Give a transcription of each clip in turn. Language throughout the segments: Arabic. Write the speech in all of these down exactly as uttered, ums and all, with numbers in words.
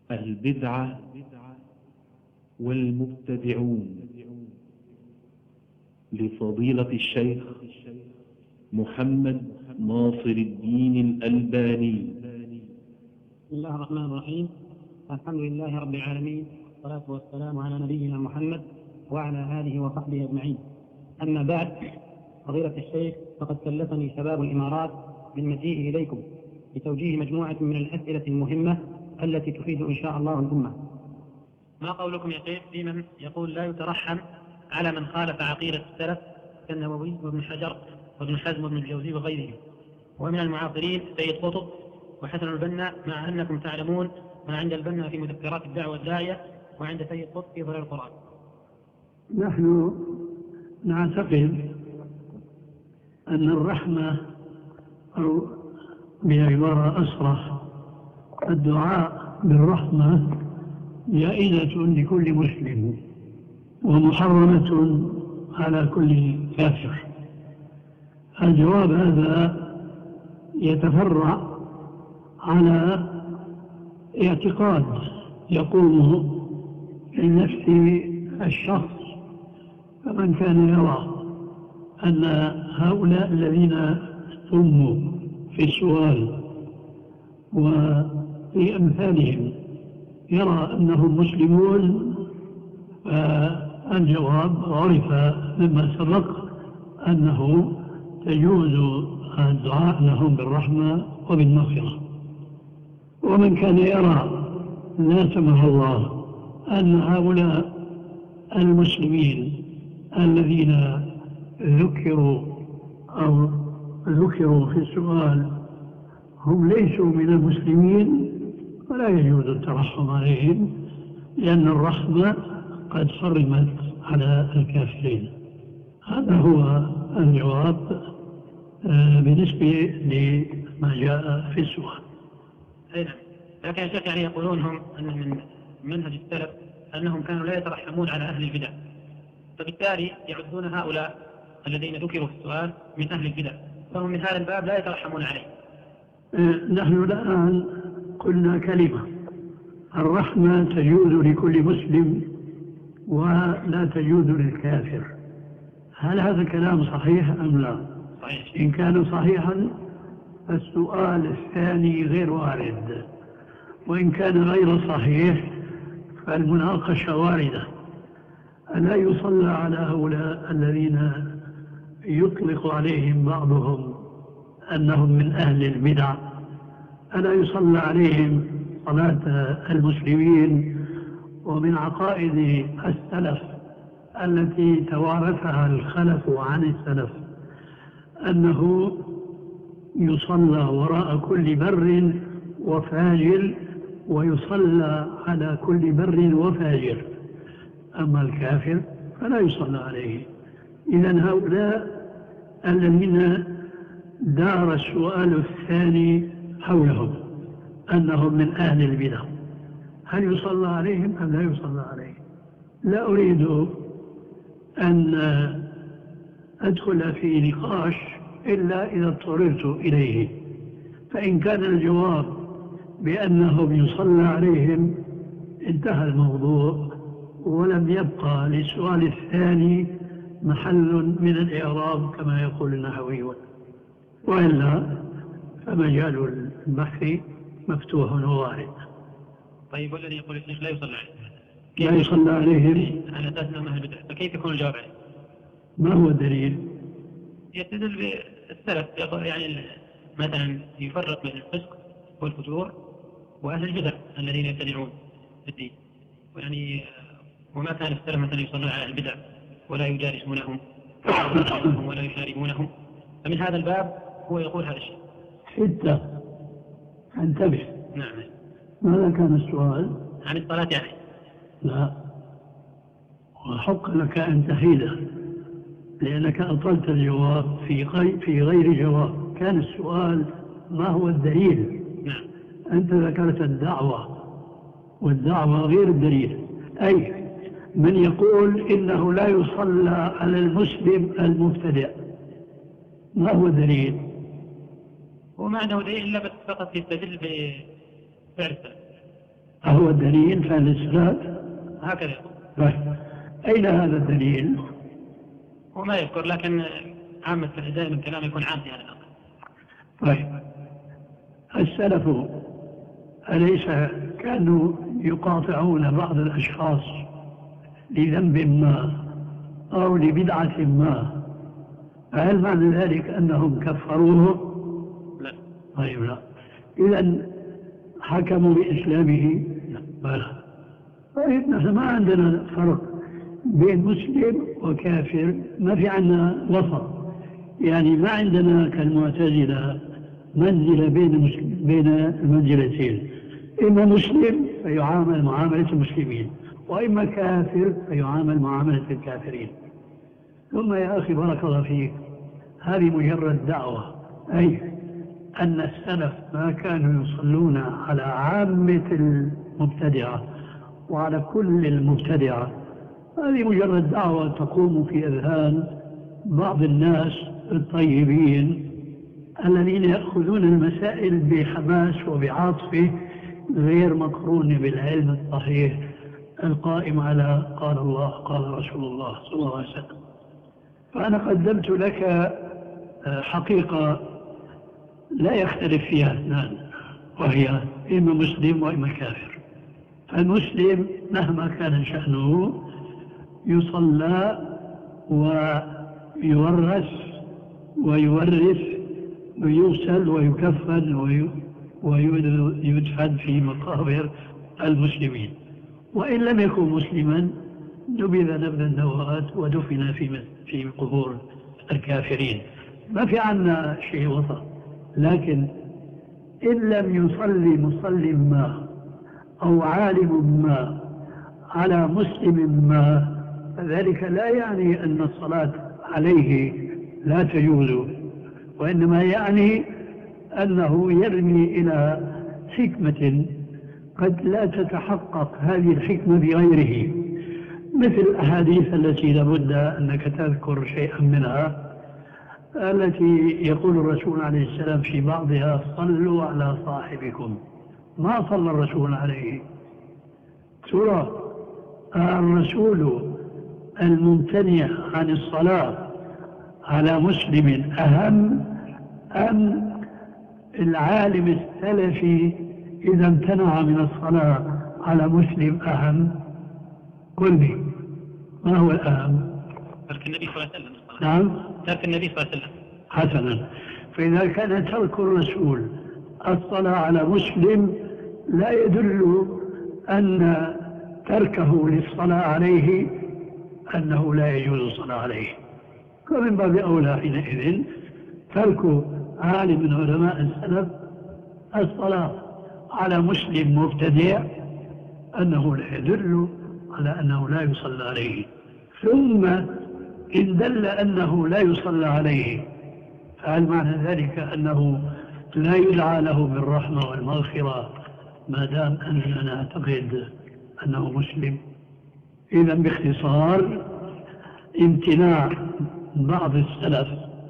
البدعة والمبتدعون لفضيلة الشيخ محمد ناصر الدين الألباني. بسم الله الرحمن الرحيم. الحمد لله رب العالمين، والصلاة والسلام على نبينا محمد وعلى آله وصحبه أجمعين. أما بعد، فضيلة الشيخ، فقد كلفني شباب الإمارات بالمجيء إليكم لتوجيه مجموعة من الأسئلة المهمة التي تفيد إن شاء الله الأمة. ما قولكم يا شيخ في من يقول لا يترحم على من خالف عقيدة السلف كالنووي وابن حجر وابن حزم وابن الجوزي وغيرهم، ومن المعاصرين سيد قطب وحسن البنا، مع أنكم تعلمون ما عند البنا في مذكرات الدعوة الداعية وعند سيد قطب في ظلال القرآن؟ نحن نعتقد أن الرحمة، أو بعبارة أصرح الدعاء بالرحمة، جائزة لكل مسلم ومحرمة على كل كافر. الجواب هذا يتفرع على اعتقاد يقوم في نفس الشخص، فمن كان يرى أن هؤلاء الذين ثموا في السؤال وفي أمثالهم يرى أنهم مسلمون، فالجواب عرف مما سبق أنه تجوز الدعاء لهم بالرحمة وبالمغفرة. ومن كان يرى لا سمح الله أن هؤلاء المسلمين الذين ذكروا أو ذكروا في السؤال هم ليسوا من المسلمين، ولا يجوز الترحم عليهم، لأن الرحمة قد حرمت على الكافرين. هذا هو الجواب بالنسبة لما جاء في السؤال. أي نعم، لكن يا شيخ يعني يقولون هم أن من منهج السلف أنهم كانوا لا يترحمون على أهل البدع، فبالتالي يعدون هؤلاء الذين ذكروا في السؤال من أهل البدع، فهم من هذا الباب لا يترحمون عليه. نحن الآن قلنا كلمة: الرحمة تجوز لكل مسلم ولا تجوز للكافر. هل هذا الكلام صحيح أم لا؟ صحيح. إن كان صحيحا فالسؤال الثاني غير وارد، وإن كان غير صحيح فالمناقشة واردة. ألا يصلى على هؤلاء الذين يطلق عليهم بعضهم أنهم من أهل البدع، ألا يصلى عليهم صلاة المسلمين؟ ومن عقائد السلف التي توارثها الخلف عن السلف أنه يصلى وراء كل بر وفاجر، ويصلى على كل بر وفاجر. أما الكافر فلا يصلى عليه. إذن هؤلاء الذين دار السؤال الثاني حولهم أنهم من أهل البدع، هل يصلى عليهم أم لا يصلى عليهم؟ لا أريد أن أدخل في نقاش إلا إذا اضطررت إليه. فإن كان الجواب بأنهم يصلى عليهم انتهى الموضوع، ولم يبقى للسؤال الثاني محل من الإعراب كما يقول النحويون، وإلا فمجال البحث مفتوح ووارد. طيب، والذي يقول الشيخ لا يصلى عليه لا يصلى عليهم على أساس أنهم أهل البدع، فكيف يكون الجواب عليه؟ ما هو الدليل؟ يستدل بالسلف، يعني مثلا يفرق بين الفسق والفجور وأهل البدع الذين يبتدعون في الدين، يعني وما كان السلف مثلا يصلون على البدع ولا يجالسونهم ولا يشاربونهم، فمن هذا الباب هو يقول هذا الشيء. ستة، انتبه. نعم. ماذا كان السؤال؟ عن الصلاة يعني. لا، وحق لك أن تحيده، لأنك أطلت الجواب في غير, في غير جواب. كان السؤال ما هو الدليل؟ نعم. أنت ذكرت الدعوة، والدعوة غير الدليل. أي من يقول إنه لا يصلى على المسلم المبتدع، ما هو الدليل؟ وما عنده دليل إلا بس فقط يستدل بفعل السلف. أهو الدليل في الإسناد؟ هكذا يقول. طيب أين هذا الدليل؟ وما يذكر، لكن عامة دائما الكلام يكون عام في هذا الأمر. طيب السلف أليس كانوا يقاطعون بعض الأشخاص لذنب ما أو لبدعة ما، فهل معنى ذلك أنهم كفروه؟ لا. طيب لا، إذن حكموا بإسلامه؟ لا. طيب نحن ما عندنا فرق بين مسلم وكافر، ما في عندنا وسط، يعني ما عندنا كالمعتزلة منزلة بين المسلم بين المنزلتين، إما مسلم فيعامل معاملة المسلمين، وإما كافر فيعامل معاملة الكافرين. ثم يا أخي بارك الله فيك، هذه مجرد دعوة، أي أن السلف ما كانوا يصلون على عامة المبتدعة وعلى كل المبتدعة. هذه مجرد دعوة تقوم في أذهان بعض الناس الطيبين الذين يأخذون المسائل بحماس وبعاطفة غير مقرون بالعلم الصحيح القائم على قال الله قال رسول الله صلى الله عليه وسلم. فأنا قدمت لك حقيقة لا يختلف فيها اثنان، وهي إما مسلم وإما كافر. فالمسلم مهما كان شأنه يصلى ويورث ويورث ويغسل ويكفن ويدفن في مقابر المسلمين، وإن لم يكن مسلما نبذ نبذ النواة ودفن في في قبور الكافرين. ما في عنا شيء وسط. لكن إن لم يصلي مصلي ما أو عالم ما على مسلم ما، فذلك لا يعني أن الصلاة عليه لا تجوز، وإنما يعني أنه يرمي إلى حكمة قد لا تتحقق هذه الحكمة بغيره، مثل الأحاديث التي لابد أنك تذكر شيئا منها، التي يقول الرسول عليه السلام في بعضها صلوا على صاحبكم. ما صلى الرسول عليه؟ ترى الرسول الممتنع عن الصلاة على مسلم أهم أم العالم السلفي إذا امتنع من الصلاة على مسلم أهم؟ قل لي ما هو الأهم؟ ترك النبي صلى الله عليه وسلم. نعم، ترك النبي صلى الله عليه وسلم. حسنا، فإذا كان ترك الرسول الصلاة على مسلم لا يدل أن تركه للصلاة عليه أنه لا يجوز الصلاة عليه، ومن باب أولى حينئذ ترك عالم من علماء السلف الصلاة على مسلم مبتدع أنه لا يدل على أنه لا يصلى عليه. ثم إن دل أنه لا يصلى عليه، فهل معنى ذلك أنه لا يدعى له بالرحمة والمغفرة ما دام أننا نعتقد أنه مسلم؟ إذا باختصار، امتناع بعض السلف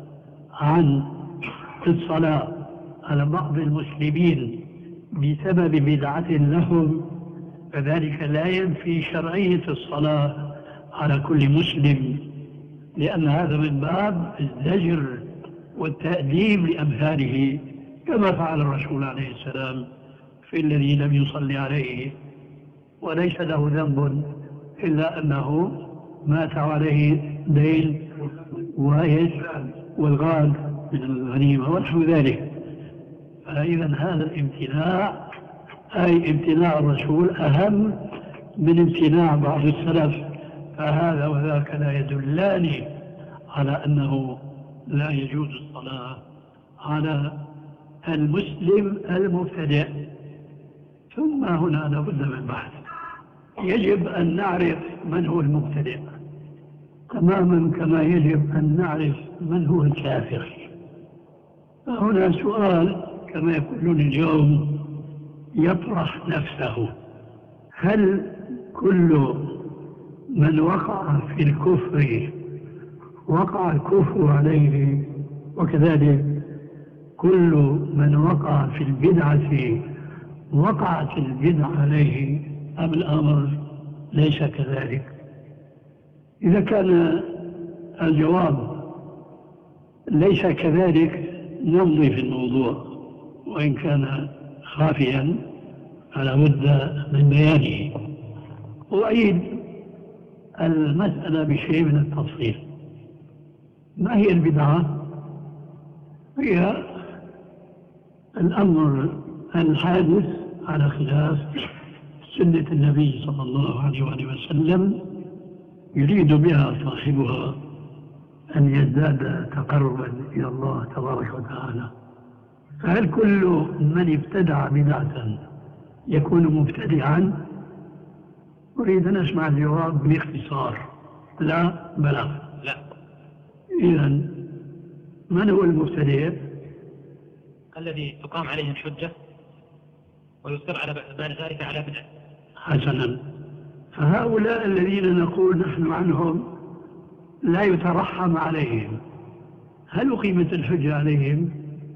عن الصلاة على بعض المسلمين بسبب بدعة لهم، فذلك لا ينفي شرعية الصلاة على كل مسلم، لأن هذا من باب الزجر والتأديب لأمثاله، كما فعل الرسول عليه السلام في الذي لم يصلي عليه وليس له ذنب إلا أنه مات عليه دين وإيش والغاد من الغنيمة ونحو ذلك. فإذا هذا الامتناع أي امتناع الرسول أهم من امتناع بعض السلف، فهذا وذاك لا يدلان على أنه لا يجوز الصلاة على المسلم المبتدع. ثم هنا لابد من بحث، يجب أن نعرف من هو المبتدع تماما كما يجب أن نعرف من هو الكافر. فهنا سؤال كما يقولون اليوم يطرح نفسه: هل كل من وقع في الكفر وقع الكفر عليه، وكذلك كل من وقع في البدعة وقعت البدعة عليه أم الأمر ليس كذلك؟ إذا كان الجواب ليس كذلك نمضي في الموضوع، وإن كان خافيا فلا بد من بيانه. وأعيد المسألة بشيء من التفصيل. ما هي البدعة؟ هي الأمر الحادث على خلاف سنة النبي صلى الله عليه وآله وسلم يريد بها صاحبها أن يزداد تقربا إلى الله تبارك وتعالى. فهل كل من ابتدع بدعة يكون مبتدعا؟ أريد أن أسمع الجواب باختصار. لا بلا لا. إذن من هو المبتدع؟ الذي تقام عليه الحجة ويصر على بعد ذلك على بدعة. حسنا. فهؤلاء الذين نقول نحن عنهم لا يترحم عليهم، هل أقيمت الحجة عليهم؟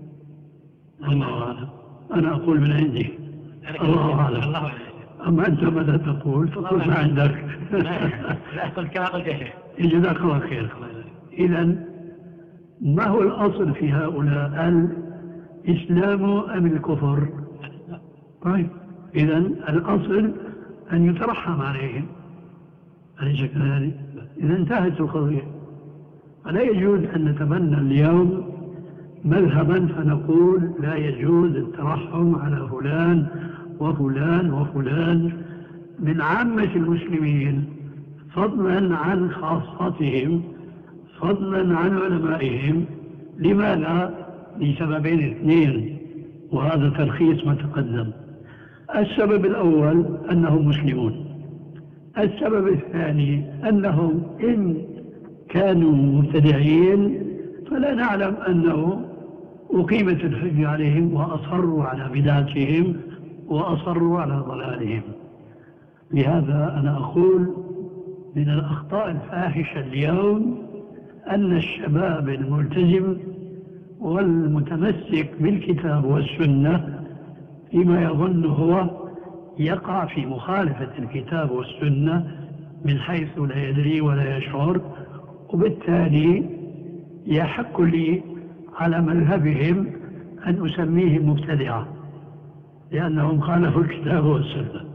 الله أعلم. أنا أقول من عندي الله أعلم. الله أعلم. أما أنت ماذا تقول؟ فقل ما عندك. لا أقول كما قلت يا شيخ. جزاك الله خير. إذن ما هو الأصل في هؤلاء؟ الإسلام أم الكفر؟ طيب إذن الأصل أن يترحم عليهم، أليس كذلك؟ إذا انتهت القضية. فلا يجوز أن نتبنى اليوم مذهبا فنقول لا يجوز الترحم على فلان وفلان وفلان من عامة المسلمين، فضلا عن خاصتهم، فضلا عن علمائهم. لماذا؟ لسببين اثنين، وهذا تلخيص ما تقدم. السبب الأول أنهم مسلمون. السبب الثاني أنهم إن كانوا مبتدعين فلا نعلم أنه أقيمت الحجة عليهم وأصروا على بدعتهم وأصروا على ضلالهم. لهذا أنا أقول من الأخطاء الفاحشة اليوم أن الشباب الملتزم والمتمسك بالكتاب والسنة فيما يظن هو يقع في مخالفة الكتاب والسنة من حيث لا يدري ولا يشعر، وبالتالي يحق لي على مذهبهم أن أسميهم مبتدعة لأنهم خالفوا الكتاب والسنة.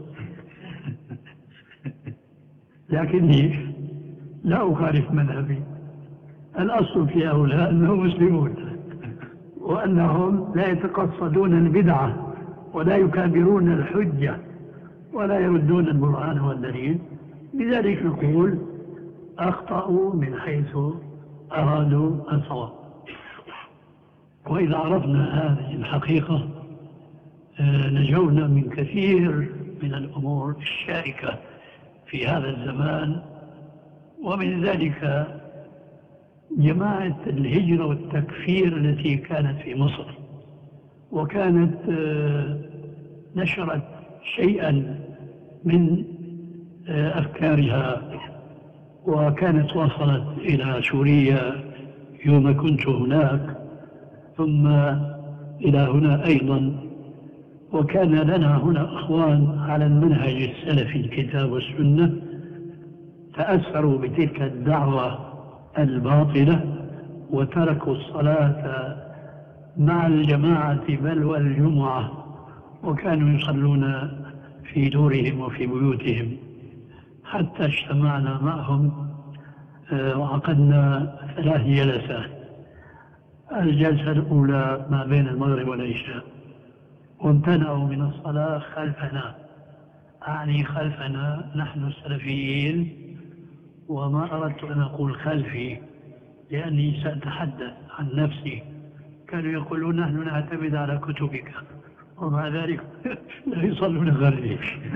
لكني لا أخالف مذهبي. الأصل في هؤلاء أنهم مسلمون وأنهم لا يتقصدون البدعة ولا يكابرون الحجة ولا يردون البرهان والدليل. لذلك نقول أخطأوا من حيث أرادوا الصواب. وإذا عرفنا هذه الحقيقة نجونا من كثير من الأمور الشائكة في هذا الزمان، ومن ذلك جماعة الهجرة والتكفير التي كانت في مصر، وكانت نشرت شيئا من أفكارها، وكانت وصلت إلى سوريا يوم كنت هناك، ثم إلى هنا أيضا. وكان لنا هنا أخوان على المنهج السلفي الكتاب والسنة تأثروا بتلك الدعوة الباطلة وتركوا الصلاة مع الجماعة بل والجمعة، وكانوا يصلون في دورهم وفي بيوتهم، حتى اجتمعنا معهم وعقدنا ثلاث جلسات. الجلسة الأولى ما بين المغرب والعشاء، وامتنعوا من الصلاة خلفنا، أعني خلفنا نحن السلفيين، وما أردت أن أقول خلفي لأني سأتحدث عن نفسي. كانوا يقولون نحن نعتمد على كتبك، ومع ذلك لا يصلون خلفي.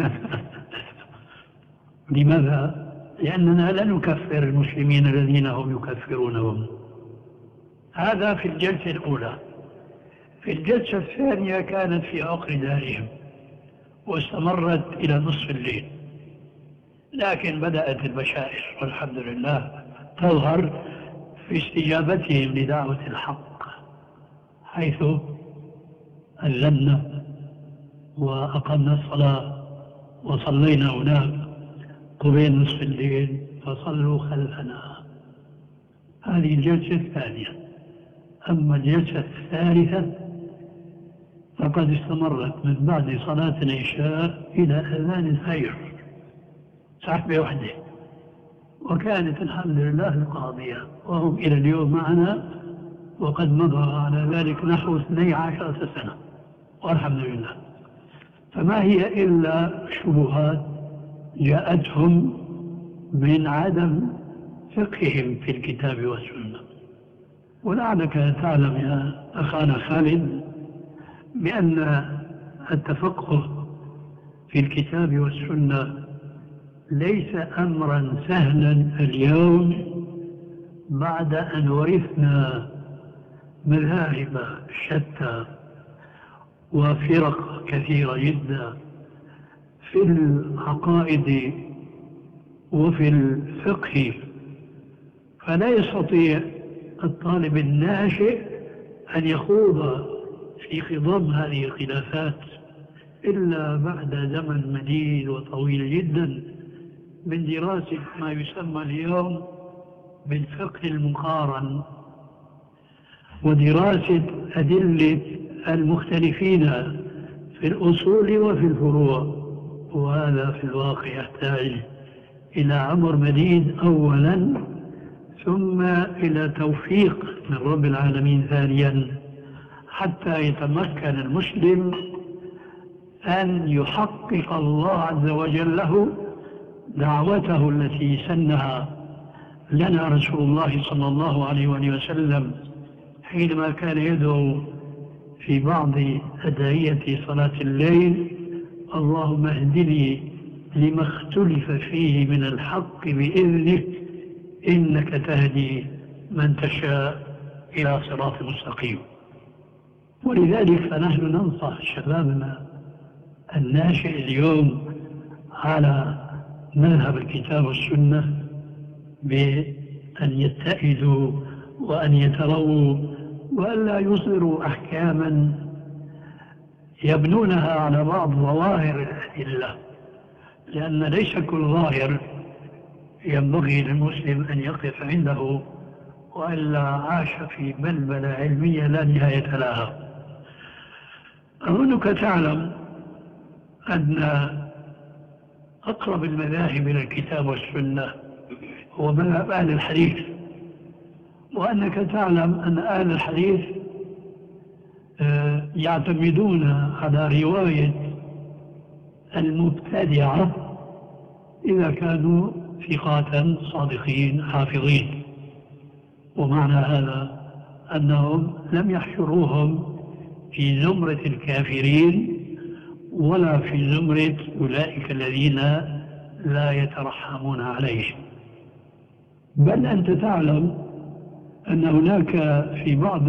لماذا؟ لأننا لا نكفر المسلمين الذين هم يكفرونهم. هذا في الجلسة الأولى. في الجلسة الثانية كانت في عقر دارهم واستمرت إلى نصف الليل، لكن بدأت البشائر والحمد لله تظهر في استجابتهم لدعوة الحق، حيث أذن وأقمنا الصلاة وصلينا هناك قبيل نصف الليل فصلوا خلفنا. هذه الجلسة الثانية. أما الجلسة الثالثة فقد استمرت من بعد صلاة العشاء إلى أذان الفجر سحبة وحدة، وكانت الحمد لله القاضية، وهم إلى اليوم معنا وقد مضى على ذلك نحو اثني عشرة سنة والحمد لله. فما هي إلا شبهات جاءتهم من عدم فقههم في الكتاب والسنة. ولعلك تعلم يا أخانا خالد بأن التفقه في الكتاب والسنة ليس أمرا سهلا اليوم بعد أن ورثنا مذاهب شتى وفرق كثيرة جدا في العقائد وفي الفقه. فلا يستطيع الطالب الناشئ أن يخوض في خضم هذه الخلافات إلا بعد زمن مديد وطويل جدا من دراسة ما يسمى اليوم بالفقه المقارن ودراسة أدلة المختلفين في الأصول وفي الفروع. وهذا في الواقع يحتاج إلى عمر مديد أولا، ثم إلى توفيق من رب العالمين ثانيا، حتى يتمكن المسلم أن يحقق الله عز وجل له دعوته التي سنها لنا رسول الله صلى الله عليه وسلم حينما كان يدعو في بعض أدعية صلاة الليل: اللهم اهدني لما اختلف فيه من الحق بإذنك إنك تهدي من تشاء إلى صراط مستقيم. ولذلك فنحن ننصح شبابنا الناشئ اليوم على مذهب الكتاب والسنة بأن يتئذوا وأن يترووا وأن لا يصدروا أحكاما يبنونها على بعض ظواهر الأدلة، لأن ليس كل ظاهر ينبغي للمسلم أن يقف عنده، وإلا عاش في بلبلة علمية لا نهاية لها. أظنك تعلم أن أقرب المذاهب إلى الكتاب والسنة هو مذهب أهل الحديث، وأنك تعلم أن أهل الحديث يعتمدون على رواية المبتدعة إذا كانوا ثقات صادقين حافظين. ومعنى هذا أنهم لم يحشروهم في زمرة الكافرين ولا في زمرة أولئك الذين لا يترحمون عليهم. بل أنت تعلم أن هناك في بعض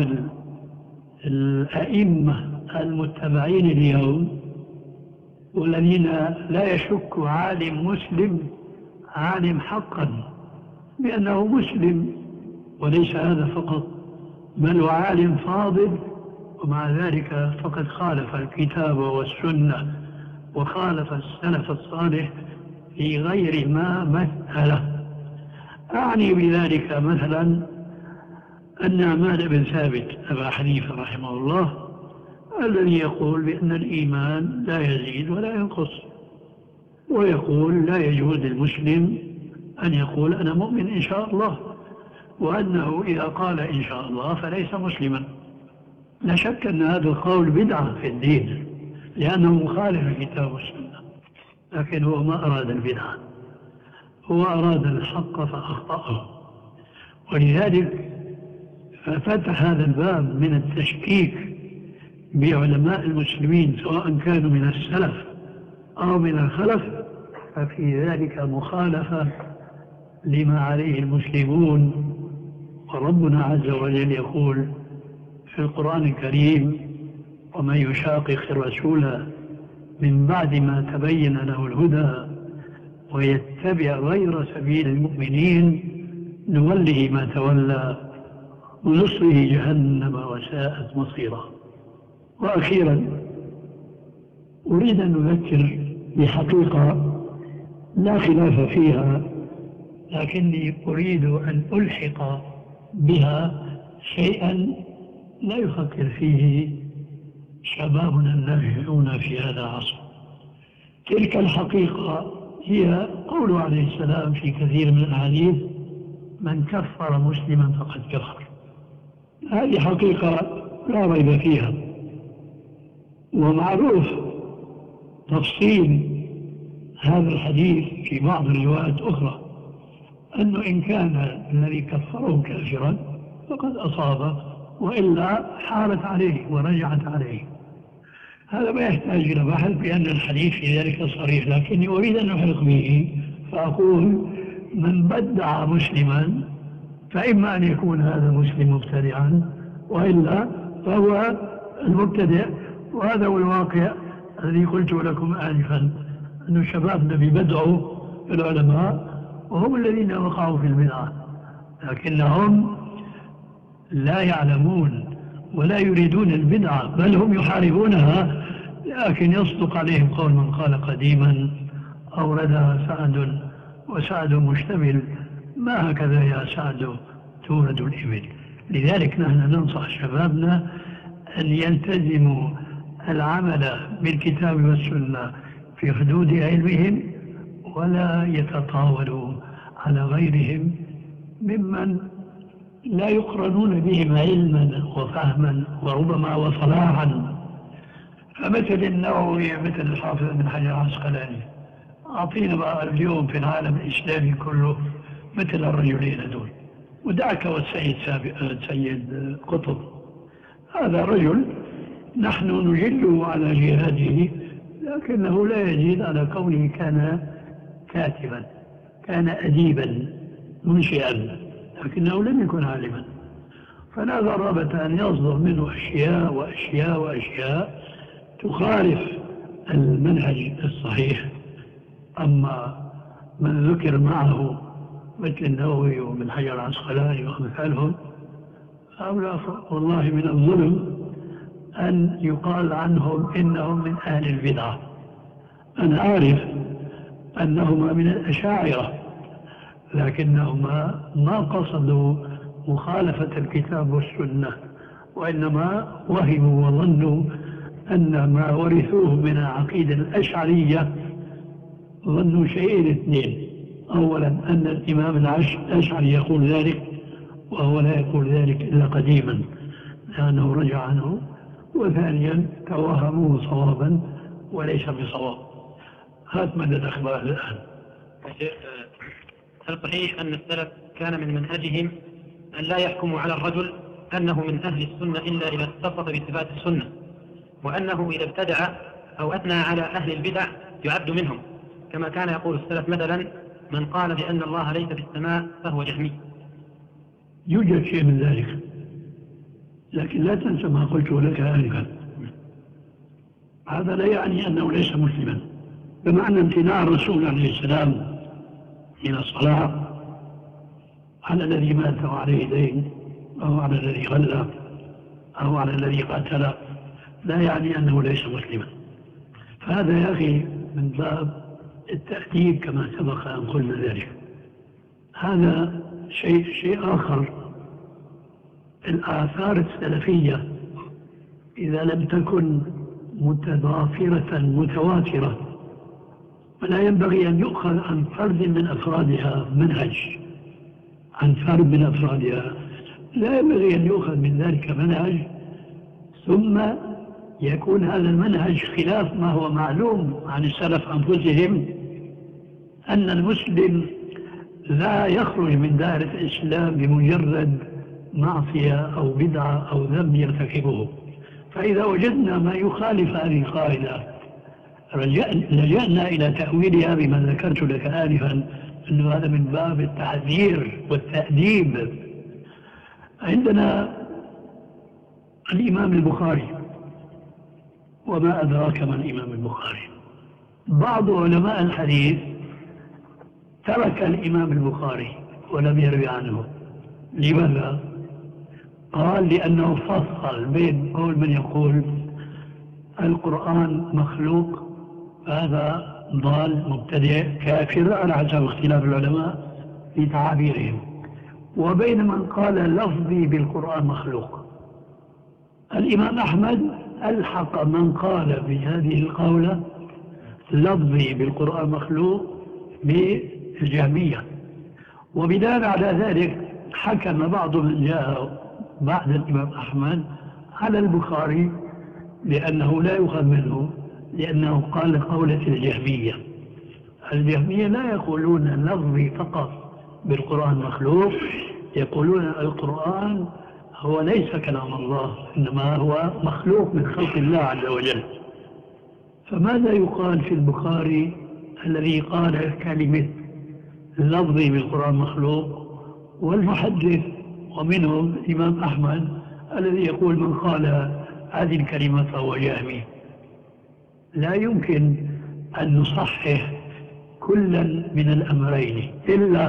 الأئمة المتبعين اليوم والذين لا يشك عالم مسلم عالم حقا بأنه مسلم، وليس هذا فقط بل وعالم فاضل، ومع ذلك فقد خالف الكتاب والسنة وخالف السلف الصالح في غير ما مثله. أعني بذلك مثلا أن عماد بن ثابت أبا حنيفة رحمه الله الذي يقول بأن الإيمان لا يزيد ولا ينقص، ويقول لا يجوز للمسلم أن يقول أنا مؤمن إن شاء الله، وأنه إذا قال إن شاء الله فليس مسلما. لا شك أن هذا القول بدعة في الدين لأنه مخالف الكتاب والسنة، لكن هو ما أراد البدعة، هو أراد الحق فأخطأه. ولذلك ففتح هذا الباب من التشكيك بعلماء المسلمين سواء كانوا من السلف أو من الخلف، ففي ذلك مخالفة لما عليه المسلمون. وربنا عز وجل يقول في القرآن الكريم: ومن يشاقق الرسول من بعد ما تبين له الهدى ويتبع غير سبيل المؤمنين نوله ما تولى ونصره جهنم وساءت مصيرا. وأخيرا أريد أن أذكر بحقيقة لا خلاف فيها، لكني أريد أن ألحق بها شيئا لا يفكر فيه شبابنا الناشئون في هذا العصر. تلك الحقيقة هي قوله عليه السلام في كثير من الحديث: من كفر مسلما فقد كفر. هذه حقيقة لا ريب فيها، ومعروف تفصيل هذا الحديث في بعض الروايات أخرى أنه إن كان الذي كفره كافرا فقد أصاب، وإلا حالت عليه ورجعت عليه. هذا ما يحتاج إلى بحث بأن الحديث في ذلك صريح، لكني أريد أن أحرق به فأقول: من بدع مسلما فإما أن يكون هذا مسلم مبتدعا، وإلا فهو المبتدع. وهذا هو الواقع الذي قلت لكم آنفا، أن شبابنا بيبدعوا العلماء وهم الذين وقعوا في البدعة، لكنهم لا يعلمون ولا يريدون البدعة، بل هم يحاربونها. لكن يصدق عليهم قول من قال قديما: أوردها سعد وسعد مشتمل، ما هكذا يا سعد تورد الإبل. لذلك نحن ننصح شبابنا أن يلتزموا العمل بالكتاب والسنة في حدود علمهم، ولا يتطاولوا على غيرهم ممن لا يقرنون بهم علما وفهما وربما وصلاحا. فمثل النووي مثل الحافظ بن حجر العسقلاني، أعطينا بقى اليوم في العالم الإسلامي كله مثل الرجلين دول، ودعك والسيد سيد قطب. هذا رجل نحن نجله على جهاده، لكنه لا يزيد على كونه كان كاتبا، كان أديبا منشئا، لكنه لم يكن عالما. فلا غرابة أن يصدر منه أشياء وأشياء وأشياء تخالف المنهج الصحيح. أما من ذكر معه مثل النووي ومن حجر العسقلاني وأمثالهم، هؤلاء والله من الظلم أن يقال عنهم إنهم من أهل البدعة. أنا أعرف أنهما من الأشاعرة، لكنهما ما قصدوا مخالفة الكتاب والسنة، وإنما وهموا وظنوا أن ما ورثوه من العقيدة الأشعرية، ظنوا شيئين اثنين: أولا أن الإمام الأشعري يقول ذلك، وهو لا يقول ذلك إلا قديما لأنه رجع عنه، وثانيا توهموه صوابا وليس بصواب. هذا مدى الأخبار الآن. هل صحيح أن السلف كان من منهجهم أن لا يحكموا على الرجل أنه من أهل السنة إلا إذا اتصف بصفات السنة، وأنه إذا ابتدع أو أثنى على أهل البدع يعد منهم، كما كان يقول السلف مثلا: من قال بأن الله ليس في السماء فهو جهمي؟ يوجد شيء من ذلك، لكن لا تنسى ما قلت لك آنفا، هذا لا يعني أنه ليس مسلما، بمعنى امتناع الرسول عليه السلام من الصلاة على الذي مات وعليه دين، أو على الذي غلى، أو على الذي قاتل، لا يعني أنه ليس مسلما. فهذا يا أخي من باب التأديب كما سبق أن قلنا ذلك. هذا شيء شيء آخر. الآثار السلفية إذا لم تكن متضافرة متواترة، فلا ينبغي أن يؤخذ عن فرد من أفرادها منهج، عن فرد من أفرادها لا ينبغي أن يؤخذ من ذلك منهج، ثم يكون هذا المنهج خلاف ما هو معلوم عن السلف أنفسهم، أن المسلم لا يخرج من دائرة الإسلام بمجرد معصية أو بدعة أو ذنب يرتكبه. فإذا وجدنا ما يخالف هذه القاعدة لجأنا إلى تأويلها بما ذكرت لك آنفا، أنه هذا من باب التحذير والتأديب. عندنا الإمام البخاري، وما أدراك ما الإمام البخاري. بعض علماء الحديث ترك الإمام البخاري ولم يروي عنه. لماذا؟ قال: لأنه فصل بين قول من يقول القرآن مخلوق هذا ضال مبتدع كافر على حسب اختلاف العلماء في تعابيرهم. وبين من قال لفظي بالقرآن مخلوق. الإمام أحمد ألحق من قال بهذه القولة لفظي بالقرآن مخلوق بالجهمية، وبناء على ذلك حكم بعض من جاء بعد الإمام أحمد على البخاري لأنه لا يؤخذ منه، لأنه قال قولة الجهمية. الجهمية لا يقولون لفظي فقط بالقرآن مخلوق، يقولون القرآن هو ليس كلام الله، إنما هو مخلوق من خلق الله عز وجل. فماذا يقال في البخاري الذي قال كلمة لفظي بالقرآن مخلوق، والمحدث ومنهم الإمام أحمد الذي يقول من قال هذه الكلمة فهو جهمي؟ لا يمكن أن نصحح كلا من الأمرين إلا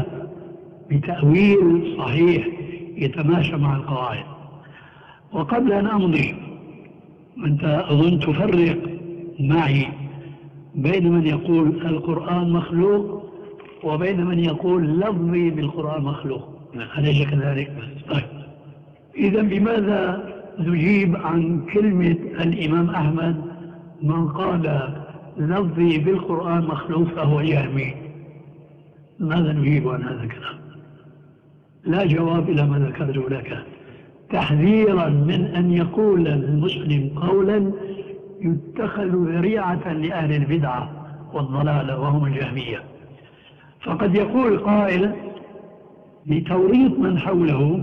بتأويل صحيح يتماشى مع القواعد. وقبل أن أمضي، أنت أظن تفرق معي بين من يقول القرآن مخلوق وبين من يقول لفظي بالقرآن مخلوق، أليس كذلك؟ طيب، إذا بماذا نجيب عن كلمة الإمام أحمد من قال لفظي بالقرآن مخلوق فهو جهمي؟ ماذا نجيب عن هذا الكلام؟ لا جواب إلى ما ذكرته لك، تحذيرا من أن يقول المسلم قولا يتخذ ذريعة لأهل البدعة والضلالة وهم الجهمية. فقد يقول قائل لتوريط من حوله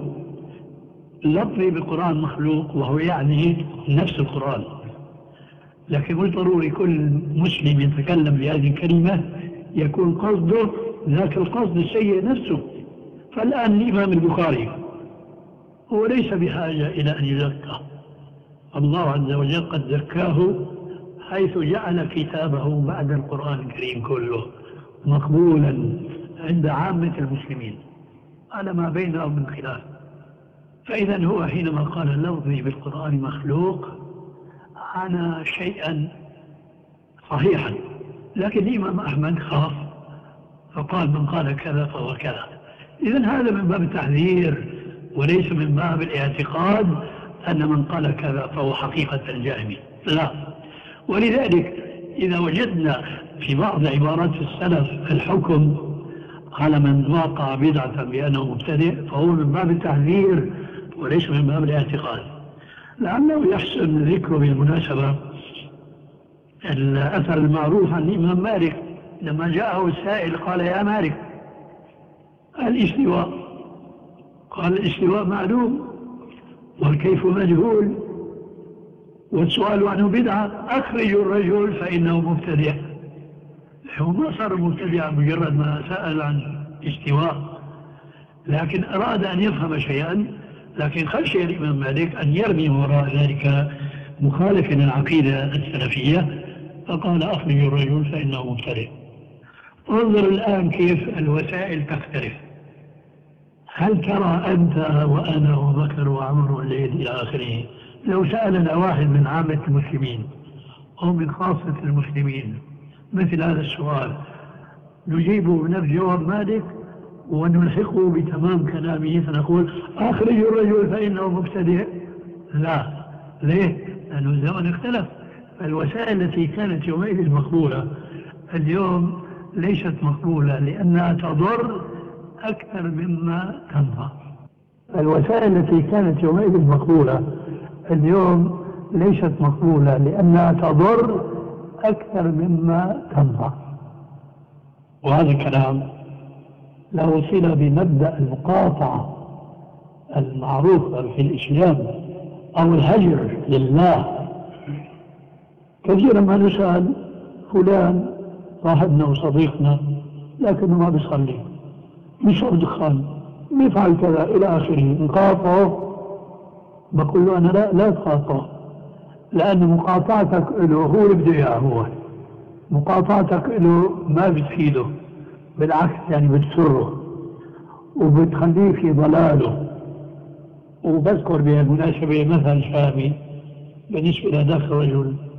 لفظي بالقرآن مخلوق وهو يعني نفس القرآن، لكن مش ضروري كل مسلم يتكلم بهذه الكلمة يكون قصده ذاك القصد السيء نفسه. فالآن الإمام البخاري هو ليس بحاجة إلى أن يزكى، الله عز وجل قد زكاه حيث جعل كتابه بعد القرآن الكريم كله مقبولا عند عامة المسلمين على ما بينهم من خلاف. فإذا هو حينما قال لفظي بالقرآن مخلوق عانى شيئا صحيحا، لكن الإمام أحمد خاف فقال من قال كذا فهو كذا. إذن هذا من باب التحذير وليس من باب الاعتقاد أن من قال كذا فهو حقيقة الجهمي، لا. ولذلك إذا وجدنا في بعض عبارات السلف الحكم على من واقع بدعة بأنه مبتدئ فهو من باب التحذير وليس من باب الاعتقاد. لأنه يحسن ذكره بالمناسبة الأثر المعروف عن الإمام مالك لما جاءه السائل قال يا مالك الاستواء، قال الاستواء معلوم والكيف مجهول والسؤال عنه بدعة، أخرجوا الرجل فإنه مبتدع. هو ما صار مبتدع مجرد ما سأل عن استواء، لكن أراد أن يفهم شيئا، لكن خشي الإمام مالك أن يرمي وراء ذلك مخالفا العقيدة السلفية فقال أخرجوا الرجل فإنه مبتدع. انظر الآن كيف الوسائل تختلف. هل ترى أنت وأنا وبكر وعمر والليل إلى آخره لو سألنا واحد من عامة المسلمين أو من خاصة المسلمين مثل هذا السؤال نجيبه بنفس جواب مالك ونلحقه بتمام كلامه فنقول أخرجوا الرجل فإنه مبتدئ؟ لا. ليه؟ لأنه الزمن اختلف. الوسائل التي كانت يومئذ مقبولة اليوم ليست مقبولة لأنها تضر أكثر مما تنفع. الوسائل التي كانت يومئذ مقبولة اليوم ليست مقبولة لأنها تضر أكثر مما تنفع. وهذا الكلام له صلة بمبدأ المقاطعة المعروف في الإسلام أو الهجر لله. كثيرا ما نسأل فلان صاحبنا وصديقنا لكنه ما بيصلي، بيشرب دخان، بيفعل كذا إلى آخره، نقاطعه. بقول له أنا لا لا تقاطعه، لأن مقاطعتك له هو اللي بده إياه، هو مقاطعتك له ما بتفيده، بالعكس يعني بتسره وبتخليه في ضلاله. وبذكر بهالمناسبة مثل شامي بالنسبة لذاك الرجل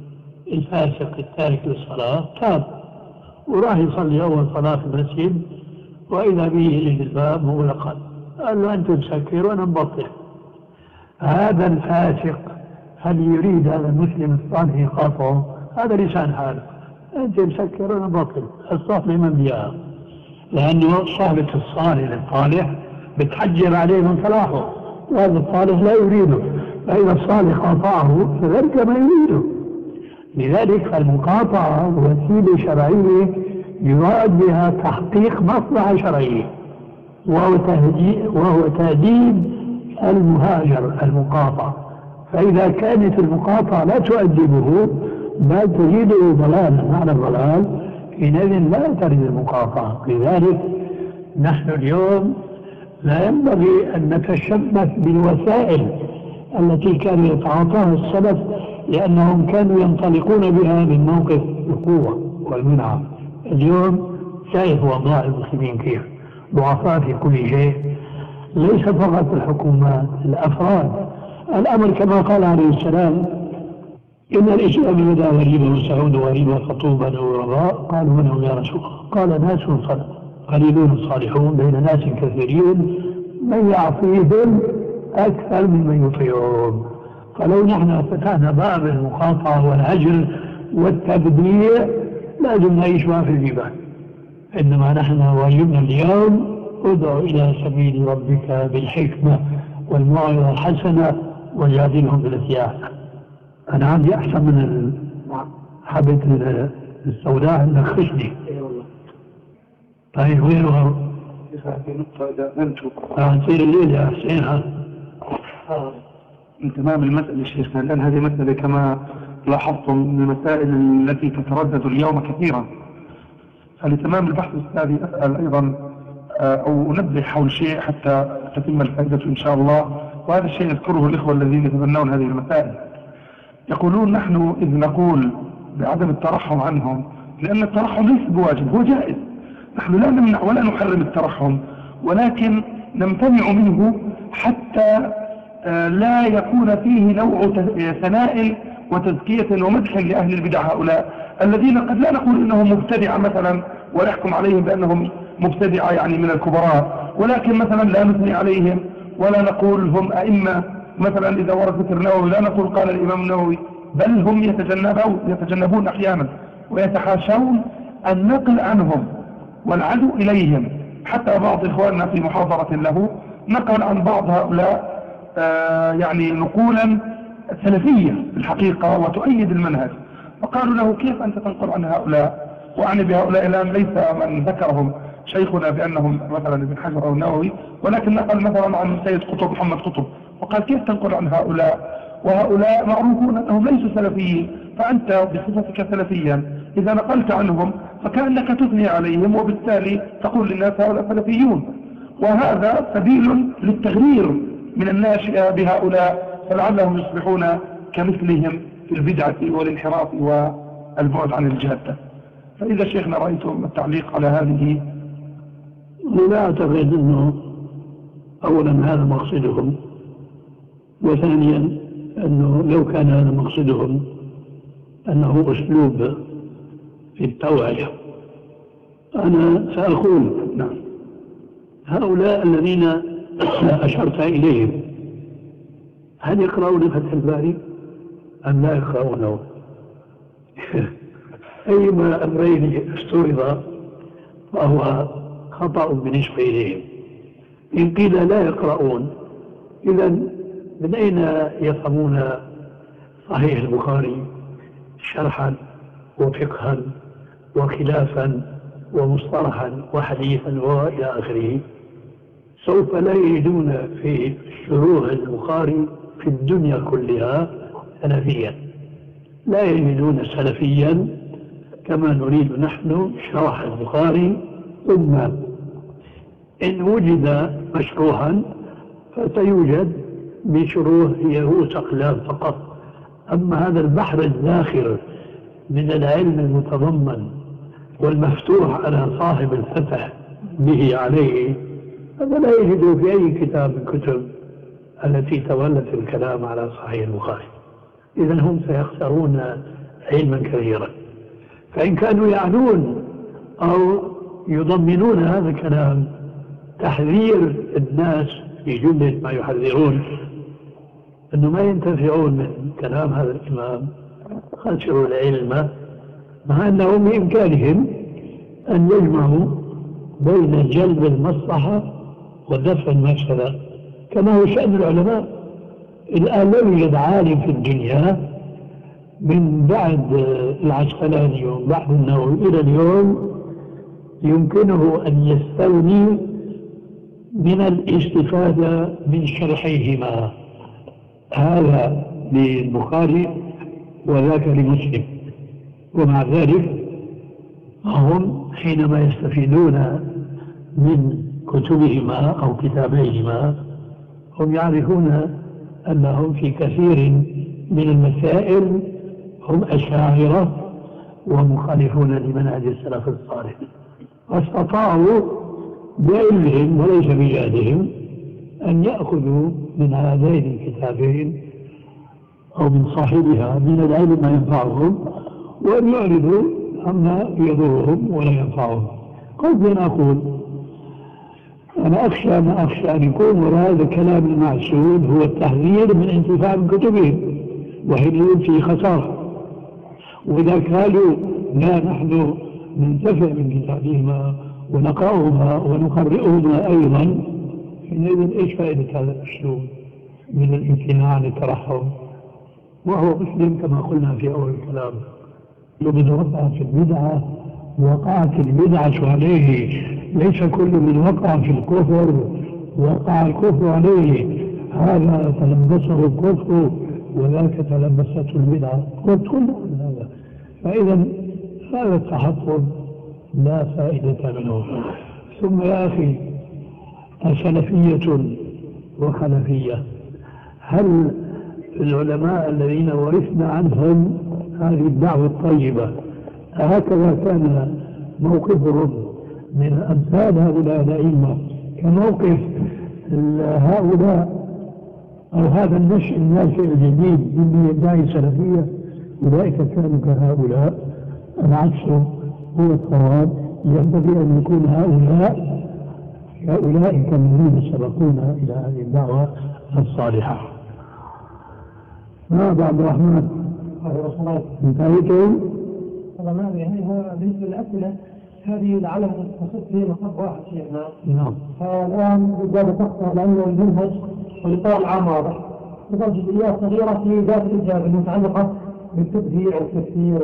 الفاسق التارك للصلاة تاب وراح يصلي أول صلاة في المسجد، وإذا به يجد الباب مغلقا، قال له أنت مسكر وأنا مبطل. هذا الفاسق هل يريد هذا المسلم الصالح يخافه؟ هذا لسان حاله، أنت مسكر وأنا مبطل، الصالح من بيها، لأنه صحبة الصالح للصالح بتحجر عليه من صلاحه، وهذا الصالح لا يريده، فإذا الصالح قاطعه فذلك ما يريده. لذلك المقاطعة وسيلة شرعية يراد بها تحقيق مصلحة شرعية، وهو تهديد, وهو تهديد المهاجر المقاطع. فإذا كانت المقاطعة لا تؤدبه بل تزيده ضلالا معنى الضلال، حينئذ لا ترد المقاطعة. لذلك نحن اليوم لا ينبغي أن نتشبث بالوسائل التي كانوا يتعاطاها السلف، لأنهم كانوا ينطلقون بها من موقف القوة والمنعة. اليوم شايف وضع المسلمين كيف ضعفاء في كل شيء، ليس فقط الحكومات، الأفراد. الأمر كما قال عليه السلام: إن الإسلام بدا غريبا وسعود غريبا خطوبا وغراء، قالوا من هم يا رسول الله؟ قال ناس قليلون صالحون بين ناس كثيرين من يعصيهم أكثر ممن يطيعون. فلو نحن فتحنا باب المقاطعة والهجر والتبديع لازم نعيش ما في الجبال، إنما نحن واجبنا اليوم ادعو إلى سبيل ربك بالحكمة والموعظة الحسنة وجادلهم بالتي أحسن. أنا عندي أحسن من حبة السوداء اللي خشني. طيب وين في نقطة إذا أنتم هتصير الليل يا حسين؟ من تمام المسألة شيخنا، لأن هذه مسألة كما لاحظتم من المسائل التي تتردد اليوم كثيرا. فلتمام البحث الأستاذي أسأل أيضا أو أنبه حول شيء حتى تتم الفائدة إن شاء الله، وهذا الشيء يذكره الإخوة الذين يتبنون هذه المسائل. يقولون نحن إذ نقول بعدم الترحم عنهم، لأن الترحم ليس بواجب، هو جائز، نحن لا نمنع ولا نحرم الترحم، ولكن نمتنع منه حتى لا يكون فيه نوع ثناء وتزكية ومدح لأهل البدع هؤلاء الذين قد لا نقول إنهم مبتدعة مثلا ونحكم عليهم بأنهم مبتدعة يعني من الكبراء، ولكن مثلا لا نثني عليهم ولا نقول هم أئمة. مثلا إذا ورد ذكر النووي لا نقول قال الإمام النووي، بل هم يتجنبون يتجنبون أحيانا ويتحاشون النقل عنهم والعدو إليهم. حتى بعض إخواننا في محاضرة له نقل عن بعض هؤلاء آه يعني نقولا سلفية في الحقيقة وتؤيد المنهج، فقالوا له كيف أنت تنقل عن هؤلاء؟ وأعني بهؤلاء الآن ليس من ذكرهم شيخنا بأنهم مثلا ابن حجر أو النووي، ولكن نقل مثلا عن سيد قطب محمد قطب، وقال كيف تنقل عن هؤلاء وهؤلاء معروفون أنهم ليسوا سلفيين، فأنت بصفتك سلفيا إذا نقلت عنهم فكأنك تثني عليهم، وبالتالي تقول للناس هؤلاء سلفيون. وهذا سبيل للتغرير من الناشئة بهؤلاء فلعلهم يصبحون كمثلهم في البدعة والانحراف والبعد عن الجادة. فإذا شيخنا رأيتم التعليق على هذه. لا أعتقد أنه أولا هذا مقصدهم، وثانيا أنه لو كان هذا مقصدهم أنه أسلوب في التوعية. أنا سأقول نعم هؤلاء الذين أشرت إليهم هل يقرؤون فتح الباري أم لا يقرؤونه؟ أيما أمرين استوعب فهو خطأ بالنسبة إليهم. إن قيل لا يقرؤون إذا من أين يفهمون صحيح البخاري شرحا وفقها وخلافا ومصطلحا وحديثا وإلى آخره؟ سوف لا يجدون في شروح البخاري في الدنيا كلها سلفيا، لا يجدون سلفيا كما نريد نحن شرح البخاري، ثم إن وجد مشروحا فسيوجد بشروح هي رؤوس أقلام فقط. أما هذا البحر الزاخر من العلم المتضمن والمفتوح على صاحب الفتح به عليه، هذا لا يجد في أي كتاب من كتب التي تولت الكلام على صحيح البخاري. إذن هم سيخسرون علما كثيرا. فإن كانوا يعنون أو يضمنون هذا الكلام تحذير الناس في جملة ما يحذرون أنه ما ينتفعون من كلام هذا الإمام، خسروا العلم، مع أنه بإمكانهم أن يجمعوا بين جلب المصلحة ودفع المفسدة، كما هو شأن العلماء. الآن لا يوجد عالم في الدنيا من بعد العسقلاني ومن بعد النووي إلى اليوم يمكنه أن يستغني من الاستفادة من شرحيهما، هذا للبخاري وذاك لمسلم. ومع ذلك هم حينما يستفيدون من كتبهما أو كتابيهما هم يعرفون أنهم في كثير من المسائل هم أشاعرة ومخالفون لمنهج السلف الصالح، واستطاعوا بعلمهم وليس بجهدهم أن يأخذوا من هذين الكتابين أو من صاحبها من العلم ما ينفعهم، وأن يعرضوا عما يضرهم ولا ينفعهم. قد أن أقول أنا أخشى ما أخشى أن يكون وراء هذا الكلام المعسول هو التحذير من انتفاع من كتبهم، وحين في خسارة. وإذا قالوا لا نحن ننتفع من كتابهما ونقرأهما ونقرئهما أيضا، حينئذ إيش فائدة هذا الأسلوب من الامتناع عن الترحم؟ وهو مسلم كما قلنا في أول الكلام، من وقع في البدعة وقعت البدعة عليه، ليس كل من وقع في الكفر وقع الكفر عليه، هذا تلبسه الكفر وذاك تلبسته البدعة، قلت كله من هذا. فإذا هذا التحفظ لا فائدة منه. ثم يا أخي أسلفية وخلفية، هل العلماء الذين ورثنا عنهم هذه الدعوة الطيبة هكذا كان موقفهم من أمثال هؤلاء الأئمة كموقف هؤلاء أو هذا النشء الناشئ الجديد من يدعي سلفية؟ أولئك كانوا كهؤلاء، العكس هو الصواب. ينبغي أن يكون هؤلاء هؤلاء كالذين سبقونا إلى هذه الدعوة الصالحة. ماذا عبد الرحمن؟ انتهيتم؟ طبعا ما يعني هو بالنسبة للأسئلة هذه لعلها تخصص في مصاب واحد شيخنا. نعم. فالآن إجابة تقطع لأنه المنهج والإطار العام واضح. تظل جزئيات صغيرة في ذات الإجابة المتعلقة بالتبديع والتفسير.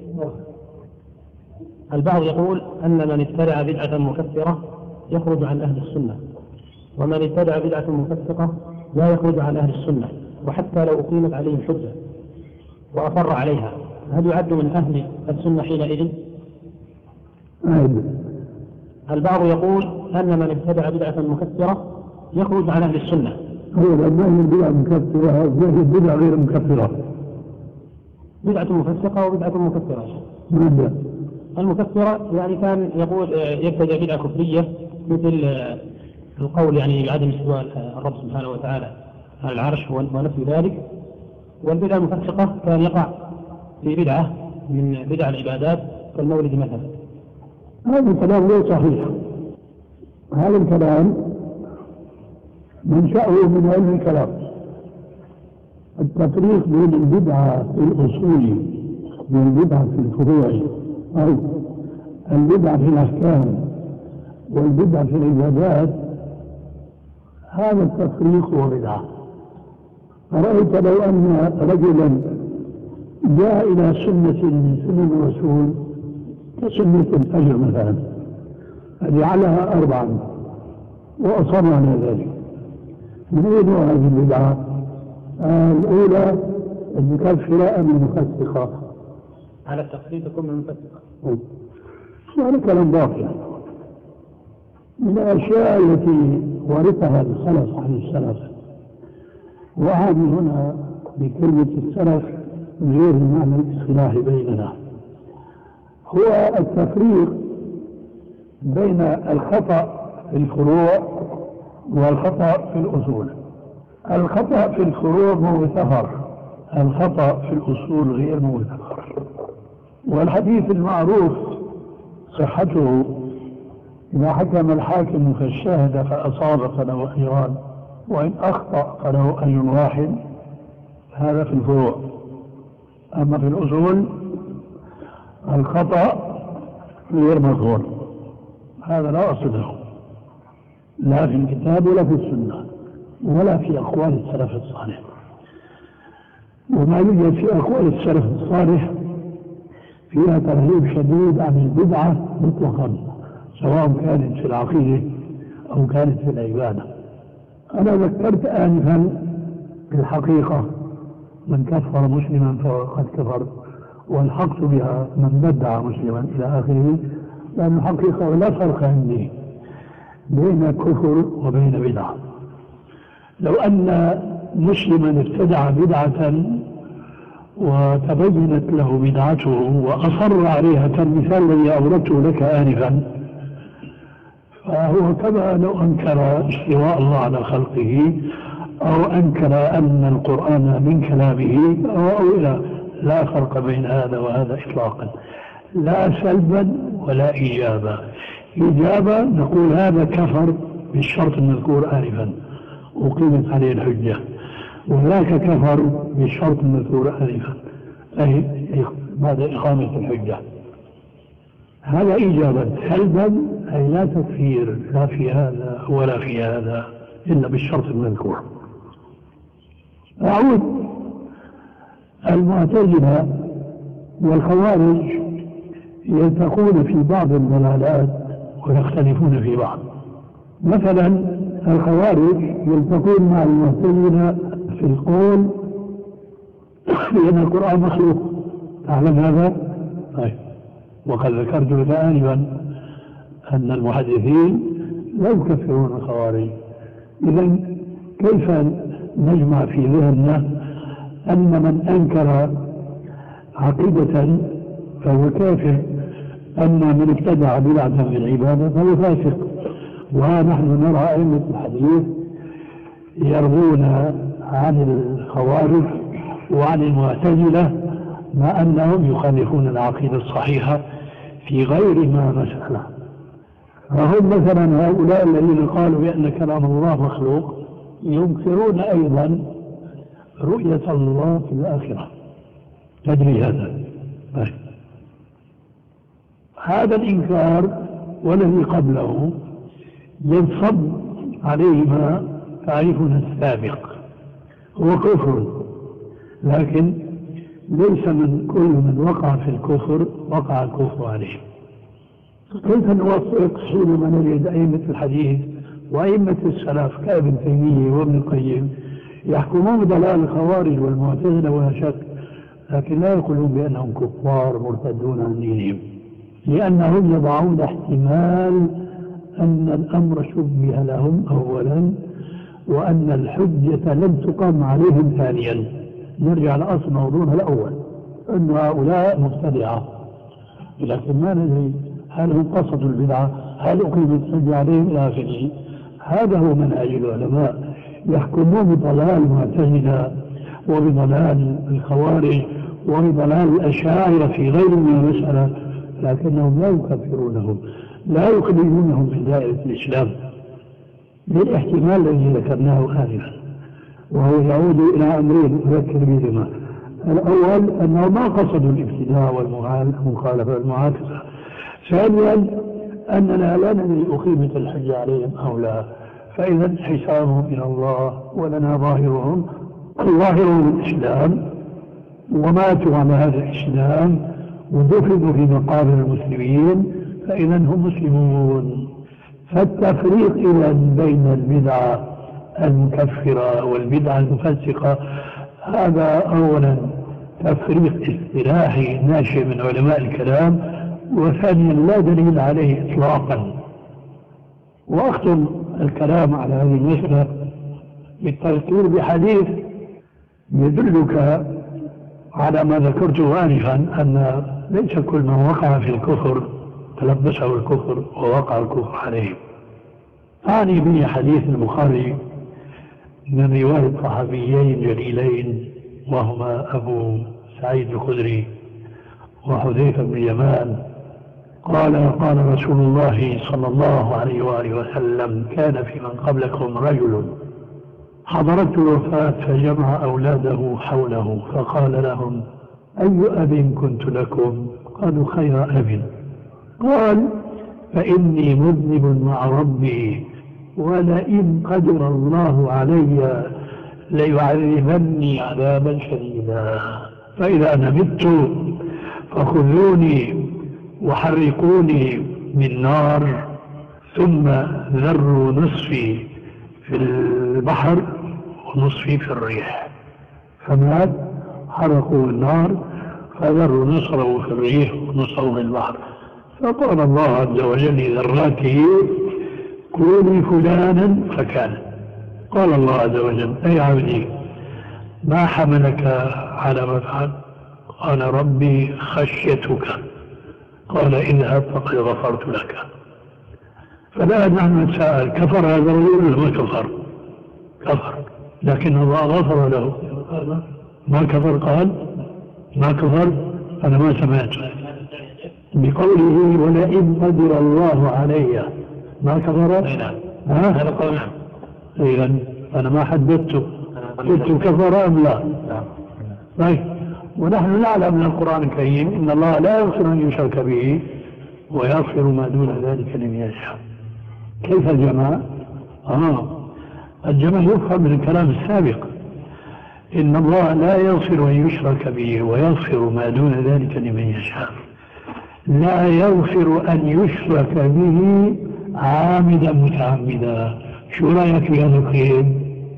البعض يقول أن من ابتدع بدعة مكفرة يخرج عن أهل السنة، ومن ابتدع بدعة مفسقة لا يخرج عن أهل السنة، وحتى لو أقيمت عليه الحجة وأصر عليها هل يعد من أهل السنة حينئذ؟ أهل. البعض يقول أن من ابتدع بدعة مكفرة يخرج عن أهل السنة. هو ما هي البدعة مكفرة؟ هذه البدعة غير مكفرة. بدعة مفسقة وبدعة مكفرة. ماذا؟ المكفرة يعني كان يقول يبتدع بدعة كفرية مثل القول يعني بعدم استواء الرب سبحانه وتعالى على العرش ونفي ذلك. والبدعة المفسقة كان يقع في بدعة من بدع العبادات كالمولد مثلا. هذا الكلام غير صحيح. هذا الكلام منشأه من علم الكلام، التفريق بين البدعة في الأصول والبدعة في الفروع، أو البدعة في الأحكام والبدعة في العبادات، هذا التفريق هو بدعة. أرأيت لو أن رجلا جاء إلى سنة من سنن الرسول كسنة الفجر مثلا فجعلها أربعا وأصر على ذلك، من أين هذه البدعة؟ آه الأولى المكفرة من المفسقة. على التقليد تكون من المفسقة. هذا كلام باطل. من الأشياء التي ورثها الخلف عن السلف، وهذه هنا بكلمة السلف غير المعنى الاصطلاحي بيننا، هو التفريق بين الخطأ في الفروع والخطأ في الأصول. الخطأ في الفروع مغتفر، الخطأ في الأصول غير مغتفر. والحديث المعروف صحته إذا حكم الحاكم فاجتهد فأصاب فله أجران وإن أخطأ فله أجر واحد. هذا في الفروع. أما في الأصول الخطأ غير مغفور، هذا لا أصل له لا في الكتاب ولا في السنة ولا في أقوال السلف الصالح. وما يوجد في أقوال السلف الصالح فيها ترهيب شديد عن البدعة مطلقا، سواء كانت في العقيدة أو كانت في العبادة. أنا ذكرت آنفا في الحقيقة من كفر مسلما فقد كفر، والحقت بها من بدع مسلما إلى آخره، لأن الحقيقة لا فرق عندي بين كفر وبين بدعة. لو أن مسلما ابتدع بدعة وتبينت له بدعته وأصر عليها كالمثال الذي أوردته لك آنفا، فهو كما لو أنكر استواء الله على خلقه أو أنكر أن القرآن من كلامه أو إلى. لا فرق بين هذا وهذا إطلاقا، لا سلبا ولا إيجابا. إيجابا نقول هذا كفر بالشرط المذكور آنفا وقيمت عليه الحجة، وذاك كفر بالشرط المذكور آنفا أي بعد إقامة الحجة. هذا إيجابا. سلبا أي لا تكفير لا في هذا ولا في هذا إلا بالشرط المذكور. أعود. المعتزلة والخوارج يلتقون في بعض الضلالات ويختلفون في بعض. مثلا الخوارج يلتقون مع المعتزلة في القول بأن القرآن مخلوق. تعلم هذا؟ طيب. وقد ذكرت لك آنفا أن المحدثين لا يكفرون الخوارج. إذا كيف نجمع في ذهننا أن من أنكر عقيدة فهو كافر، أما من ابتدع بدعة في العبادة فهو فاسق؟ ونحن نرى أئمة الحديث يروون عن الخوارج وعن المعتزلة مع أنهم يخالفون العقيدة الصحيحة في غير ما مسألة. فهم مثلا هؤلاء الذين قالوا بأن كلام الله مخلوق ينكرون أيضا رؤية الله في الآخرة. تدري هذا؟ طيب. هذا الإنكار والذي قبله ينصب عليه ما تعرفنا السابق، هو كفر، لكن ليس من كل من وقع في الكفر وقع الكفر عليه. كيف نوفق حينما نجد أئمة الحديث وأئمة السلف كابن تيمية وابن القيم يحكمون بضلال الخوارج والمعتزلة ولا شك، لكن لا يقولون بأنهم كفار مرتدون عن دينهم، لأنهم يضعون احتمال أن الأمر شبه لهم أولا وأن الحجة لم تقام عليهم ثانيا. نرجع لأصل موضوعنا الأول أن هؤلاء مبتدعة، لكن ما ندري هل هم قصدوا البدعة، هل أقيمت الحجة عليهم إلى آخره. هذا هو منهج العلماء، يحكمون بضلال المعتزلة وبضلال الخوارج وبضلال الأشاعرة في غير من مسألة، لكنهم لا يكفرونهم، لا يخرجونهم من دائرة الإسلام للاحتمال الذي ذكرناه آنفا، وهو يعود إلى أمرين أذكر بهما. الأول أنه ما قصدوا الابتداع والمخالفة والمعاكسة. ثانيا أننا لا ندري أقيمت الحجة عليهم أو لا، فإذا حسابهم إلى الله ولنا ظاهرهم ظاهرهم الإسلام، وماتوا على هذا الإسلام ودفنوا في مقابر المسلمين، فإذا هم مسلمون. فالتفريق إذا بين البدعة المكفرة والبدعة المفسقة هذا أولا تفريق اصطلاحي ناشئ من علماء الكلام، وثانيا لا دليل عليه إطلاقا. وأختم الكلام على هذه المسألة بالتذكير بحديث يدلك على ما ذكرته آنفا أن ليس كل من وقع في الكفر تلبسه الكفر ووقع الكفر عليه. أعني به حديث البخاري من رواية صحابيين جليلين وهما أبو سعيد الخدري وحذيفة بن يمان قال قال رسول الله صلى الله عليه وآله وسلم كان في من قبلكم رجل حضرته الوفاة فجمع أولاده حوله فقال لهم أي أب كنت لكم؟ قالوا خير أب. قال فإني مذنب مع ربي ولئن قدر الله علي ليعذبني عذابا شديدا، فإذا أنا مت فخذوني وحرقوني من نار ثم ذروا نصفي في البحر ونصفي في الريح. فمات حرقوا النار فذروا نصره في الريح ونصره في البحر. فقال الله عز وجل لذراته كوني فلانا فكان. قال الله عز وجل أي عبدي ما حملك على ما فعل؟ قال ربي خشيتك. قال اذهب فقد غفرت لك. فالآن نحن نتساءل كفر هذا الرجل ولا ما كفر؟ كفر، لكن الله غفر له. ما كفر؟ قال ما كفر. أنا ما سمعت بقوله ولئن قدر الله علي ما كفر. هذا قول. إذن أنا ما حددته قلت كفر أم لا. طيب، ونحن نعلم من القرآن الكريم إن الله لا يغفر أن يشرك به ويغفر ما دون ذلك لمن يشاء. كيف الجمع؟ آه الجمع يفهم من الكلام السابق إن الله لا يغفر أن يشرك به ويغفر ما دون ذلك لمن يشاء. لا يغفر أن يشرك به عامدا متعمدا. شو رأيك في هذا القيد؟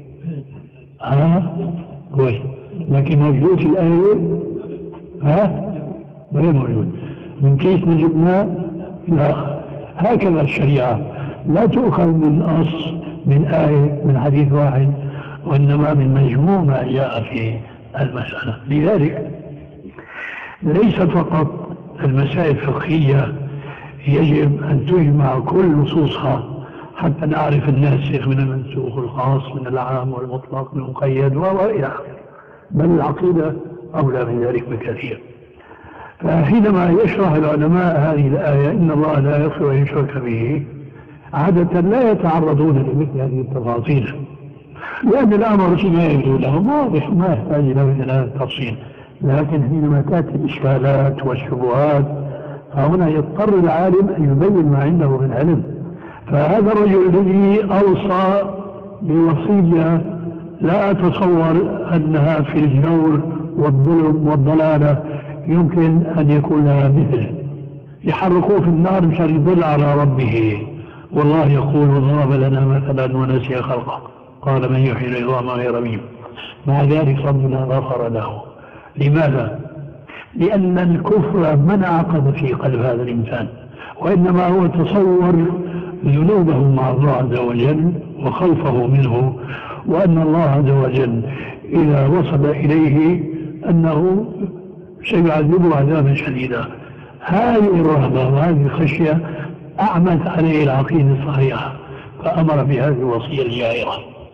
ها؟ كويس، لكن موجود في الآية؟ ها؟ غير موجود. من كيس نجبنا؟ لا. هكذا الشريعة لا تؤخذ من أصل من آية من حديث واحد، وإنما من مجموع ما جاء في المسألة. لذلك ليس فقط المسائل الفقهية يجب أن تجمع كل نصوصها حتى نعرف الناسخ من المنسوخ، الخاص من العام والمطلق من المقيد وإلى آخره، بل العقيدة أولى من ذلك بكثير. فحينما يشرح العلماء هذه الآية إن الله لا يغفر أن يشرك به، عادة لا يتعرضون لمثل هذه التفاصيل، لأن الأمر فيما يبدو لهم واضح ما يحتاج له إلى التفصيل. لكن حينما تأتي الإشكالات والشبهات فهنا يضطر العالم أن يبين ما عنده من علم. فهذا الرجل الذي أوصى بوصية لا أتصور أنها في الجور والظلم والضلالة يمكن أن يكون لها مثل. يحرقوه في النار مشان يضل على ربه، والله يقول وضرب لنا مثلا ونسي خلقه قال من يحيي العظام وهي رميم. مع ذلك ربنا غفر له. لماذا؟ لأن الكفر ما انعقد في قلب هذا الإنسان، وإنما هو تصور ذنوبه مع الله عز وجل وخوفه منه، وأن الله عز وجل إذا وصل إليه أنه سيعذبه عذابا شديدا. هذه الرهبة وهذه الخشية أعمت عليه العقيدة الصحيحة فأمر بهذه الوصية الجائرة،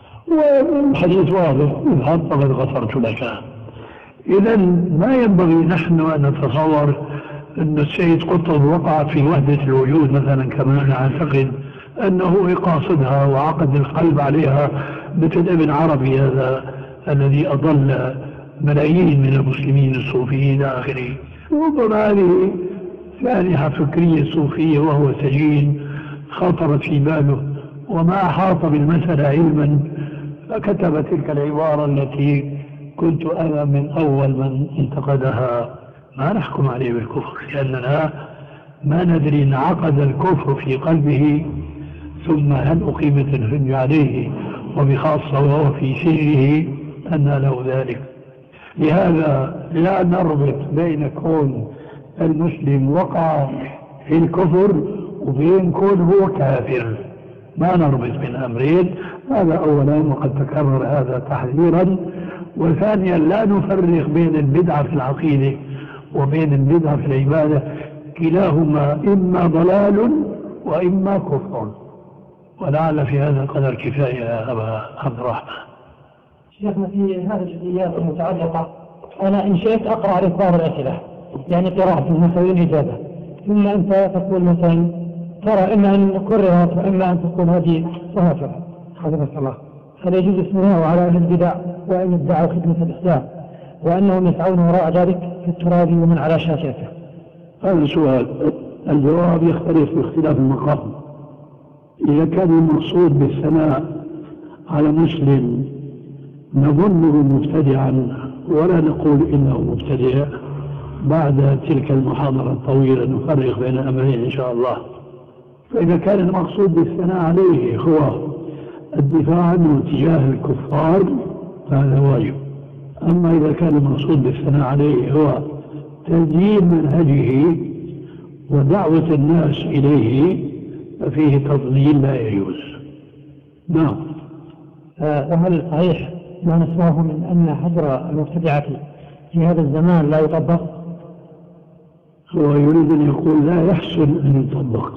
والحديث واضح اذهب فقد غفرت لك. إذا ما ينبغي نحن أن نتصور أن السيد قطب وقع في وحدة الوجود مثلا كما نعتقد أنه قاصدها وعقد القلب عليها مثل ابن عربي هذا الذي أضل ملايين من المسلمين الصوفيين إلى آخره. ربما هذه سانحة فكرية صوفية وهو سجين خطرت في باله وما أحاط بالمسألة علما فكتب تلك العبارة التي كنت أنا من أول من انتقدها. ما نحكم عليه بالكفر لأننا ما ندري إن عقد الكفر في قلبه ثم هل أقيمت الحج عليه وبخاصة وهو في سجنه أن له ذلك. لهذا لا نربط بين كون المسلم وقع في الكفر وبين كون هو كافر، ما نربط بين أمرين. هذا أولا، وقد تكرر هذا تحذيرا. وثانيا لا نفرق بين البدعة في العقيدة وبين البدعة في العبادة، كلاهما إما ضلال وإما كفر. ولعل في هذا القدر كفاية يا أبا عبد الرحمن. شيخنا في هذه الجزئيات المتعلقة أنا إن شئت أقرأ عليك بعض الأسئلة يعني قراءة مثلا إجابة، ثم أنت تقول مثلا ترى إما أن كررت وإما أن تقول هذه وهكذا حفظك الله. هل يجوز الثناء على أهل البدع وأن ادعوا خدمة الإسلام وأنهم يسعون وراء ذلك في التراب ومن على شاكاته؟ هذا سؤال. الجواب يختلف باختلاف المقام. إذا كان المقصود بالثناء على مسلم نظنه مبتدعا ولا نقول إنه مبتدع، بعد تلك المحاضرة الطويلة نفرق بين الأمرين إن شاء الله. فإذا كان المقصود بالثناء عليه هو الدفاع عنه تجاه الكفار فهذا واجب. أما إذا كان المقصود بالثناء عليه هو تزيين منهجه ودعوة الناس إليه ففيه تضليل لا يجوز. نعم. وهل صحيح ما نسمعه من أن حجر المبتدعة في هذا الزمان لا يطبق؟ هو يريد أن يقول لا يحسن أن يطبق.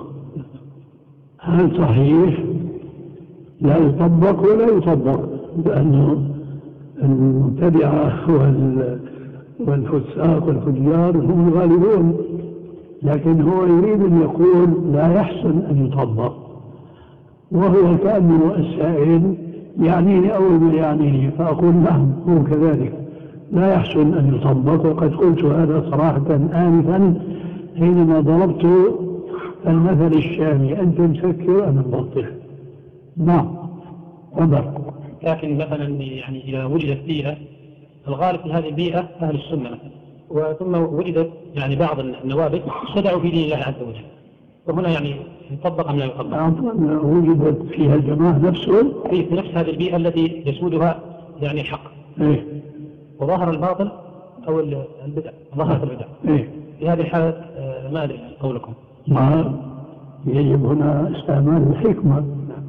هل صحيح لا يطبق ولا يطبق؟ لأنه المبتدعة والفساق والفجار هم الغالبون، لكن هو يريد أن يقول لا يحسن أن يطبق، وهو كأنه السائل يعنيني أول ما يعنيني، فأقول نعم هو كذلك لا يحسن أن يطبق. وقد قلت هذا صراحة آنفا حينما ضربت المثل الشامي أنت مسكر أنا مبطل. نعم انظر. لكن مثلا يعني إذا وجدت بيئة الغالب في هذه البيئة أهل السنة وثم وجدت يعني بعض النوابغ خدعوا في دين الله عز وجل، وهنا يعني يطبق أم لا يطبق؟ وجدت فيها الجماعة نفسه في نفس هذه البيئة التي يسودها يعني الحق. إيه؟ وظهر الباطل أو البدع، ظهرت البدع. إيه؟ في هذه الحالة ما أدري قولكم. ما يجب هنا استعمال الحكمة.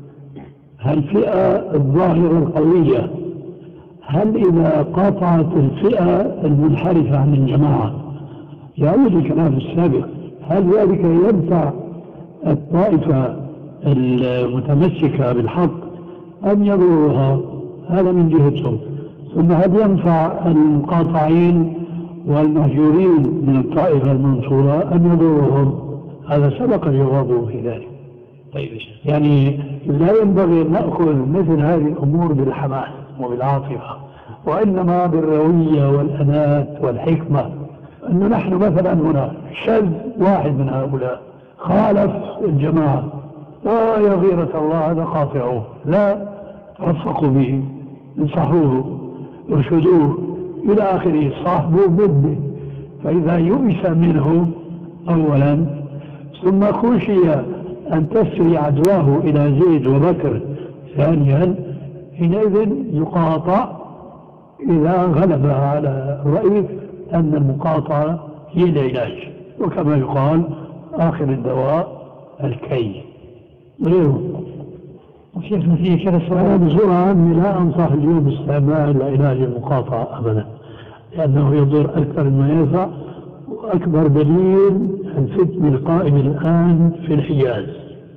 الفئة الظاهرة القوية هل إذا قاطعت الفئة المنحرفة عن الجماعة يعود الكلام السابق، هل ذلك ينفع الطائفة المتمسكة بالحق أم يضرها؟ هذا من جهتهم. ثم هل ينفع المقاطعين والمهجورين من الطائفة المنصورة أم يضرهم؟ هذا سبق جوابه في ذلك. طيب يعني لا ينبغي أن نأخذ مثل هذه الأمور بالحماس وبالعاطفة، وإنما بالروية والأنات والحكمة. أنه نحن مثلا هنا شذ واحد من هؤلاء خالف الجماعة ويا غيرة الله هذا قاطعوه، لا رفقوا به انصحوه ارشدوه إلى آخره، صاحبوا ضده. فإذا يؤس منه أولا ثم خشي أن تسري عدواه إلى زيد وبكر ثانيا حينئذ يقاطع إذا غلب على الرأي أن المقاطعة هي العلاج، وكما يقال آخر الدواء الكي غيره. وشيخنا فيه كذا سؤال. أنا بصورة عامة لا أنصح اليوم باستعمال علاج المقاطعة أبدا، لأنه يضر أكثر مما ينفع. وأكبر دليل الفتنة القائم الآن في الحجاز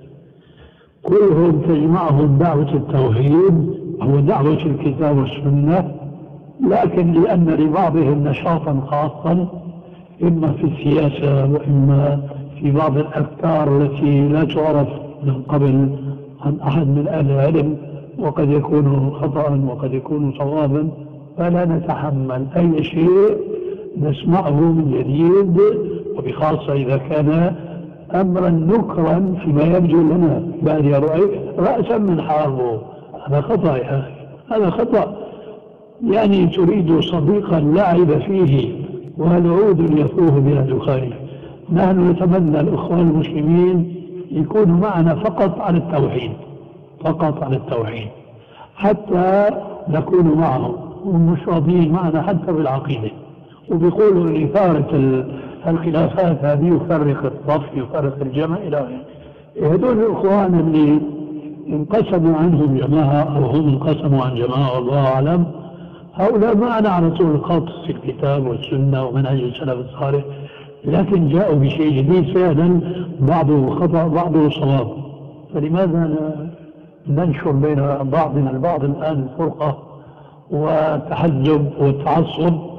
كلهم تجمعهم دعوة التوحيد أو دعوة الكتاب والسنة، لكن لأن لبعضهم نشاطا خاصا إما في السياسة وإما في بعض الأفكار التي لا تعرف من قبل عن أحد من أهل العلم، وقد يكون خطأ وقد يكون صوابا، فلا نتحمل أي شيء نسمعه من جديد، وبخاصة إذا كان أمرا نكرا فيما يبدو لنا بعد رأي رأسا من حاربه. هذا خطأ يا أخي، هذا خطأ. يعني تريد صديقا لعب فيه والعود يفوه بلا دخان. نحن نتمنى الإخوان المسلمين يكونوا معنا فقط على التوحيد، فقط على التوحيد، حتى نكون معهم، ومش راضيين معنا حتى بالعقيدة. وبيقولوا إثارة الخلافات هذه يفرق الصف يفرق الجمع إلى آخره. هذول الإخوان اللي انقسموا عنهم جماعة أو هم انقسموا عن جماعة والله أعلم، هؤلاء معنا على طول الخط في الكتاب والسنة ومنهج السلف الصالح، لكن جاءوا بشيء جديد فعلا بعضه خطأ بعضه صواب. فلماذا ننشر بين بعضنا البعض الآن الفرقة والتحزب والتعصب؟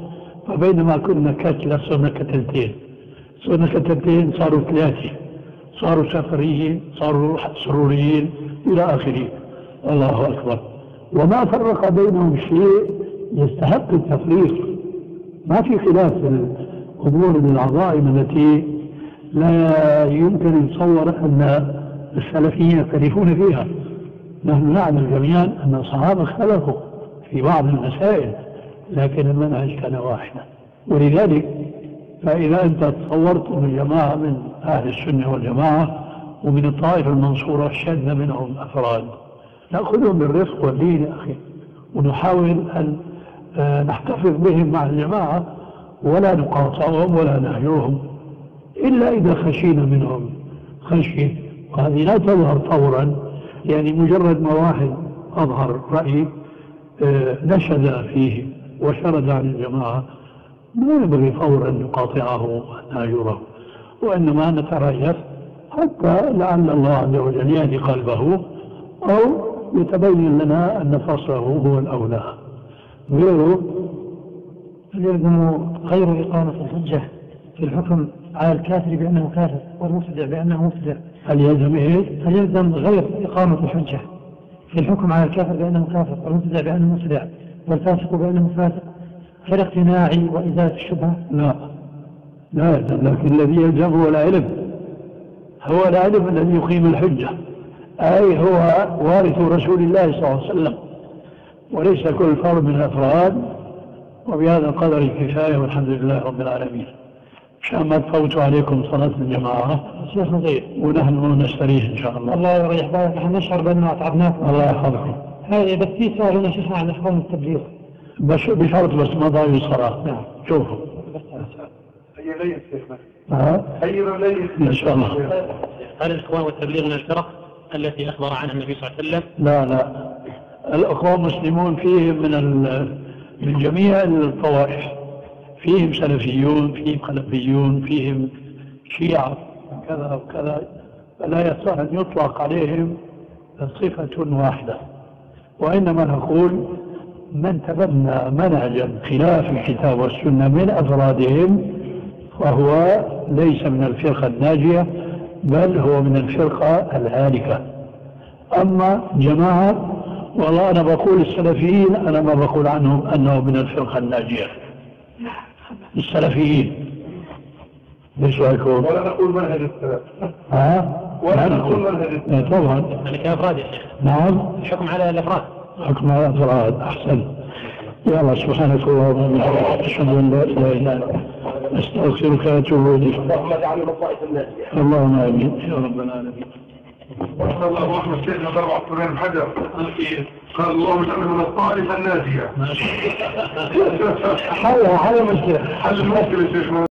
فبينما كنا كتلة صرنا كتلتين، صرنا كتلتين صاروا ثلاثة، صاروا سفريين، صاروا سروريين إلى آخره. الله أكبر. وما فرق بينهم شيء يستحق التفريق. ما في خلاف في الأمور العظائم التي لا يمكن يتصور أن السلفيين يختلفون فيها. نحن نعلم جميعا أن الصحابة اختلفوا في بعض المسائل، لكن المنهج كان واحدا. ولذلك فإذا أنت تصورت من جماعة من أهل السنة والجماعة ومن الطائفة المنصورة شد منهم أفراد، نأخذهم بالرفق واللين يا أخي، ونحاول أن نحتفظ بهم مع الجماعة ولا نقاطعهم ولا نهجرهم إلا إذا خشينا منهم خشية، وهذه لا تظهر فورا. يعني مجرد ما واحد أظهر رأي نشد فيه وشرد عن الجماعة لا ينبغي فورا نقاطعه ونهجره، وإنما نتريث حتى لعل الله عز وجل يهدي قلبه أو يتبين لنا أن فصله هو الأولى. غيره يلزم غير إقامة الحجة في الحكم على الكافر بأنه كافر والمبتدع بأنه مبتدع. هل يلزم إيه؟ هل يلزم غير إقامة الحجة في الحكم على الكافر بأنه كافر والمبتدع بأنه مبتدع والفاسق بأنه فاسق كالاقتناع وإزالة الشبهة؟ لا لا يلزم، لكن الذي يلزم هو العلم، هو العلم الذي يقيم الحجة، أي هو وارث رسول الله صلى الله عليه وسلم وليس كل فرد من الأفراد. وبهذا القدر الكفاية والحمد لله رب العالمين. مشان ما تفوتوا عليكم صلاة الجماعة شيخ نظير ونحن نستريح إن شاء الله. الله يريح بالك، نحن نشعر بأننا أتعبناكم. الله يحفظكم. هذه بس في سؤال هنا شيخنا عن إخوان التبليغ بس بشرط بس ما ضايع الصلاة. نعم. شوفوا. هي ليس شيخنا. ها؟ هي ليس. إن شاء الله. هل الإخوان والتبليغ من الفرق التي أخبر عنها النبي صلى الله عليه وسلم؟ لا لا، الأخوة المسلمون فيهم من من جميع الطوائف، فيهم سلفيون، فيهم خلفيون، فيهم شيعة كذا وكذا، فلا يصح أن يطلق عليهم صفة واحدة. وإنما نقول من تبنى منهجا خلاف الكتاب والسنة من أفرادهم فهو ليس من الفرقة الناجية بل هو من الفرقة الهالكة. أما جماعة والله أنا بقول السلفيين أنا ما بقول عنهم أنه من الفرقة الناجية. السلفيين ليش رأيكم؟ ولا نقول منهج السلف. ها؟ ولا نقول منهج السلف. طبعا. يعني كأفراد يا شيخ. نعم. الحكم على الأفراد. حكم على الأفراد أحسن. يا الله سبحانك اللهم وبحمدك أشهد أن لا إله إلا أنت أستغفرك وأتوب إليك. اللهم اجعلنا من الطائفة الناجية. اللهم آمين يا رب العالمين. وصلى الله ورحمة سيدنا ضرب عصرين الحجر قال اللهم اجعلنا من الطائفة الناجية. حل حل مشكلة حل المشكلة شيخنا.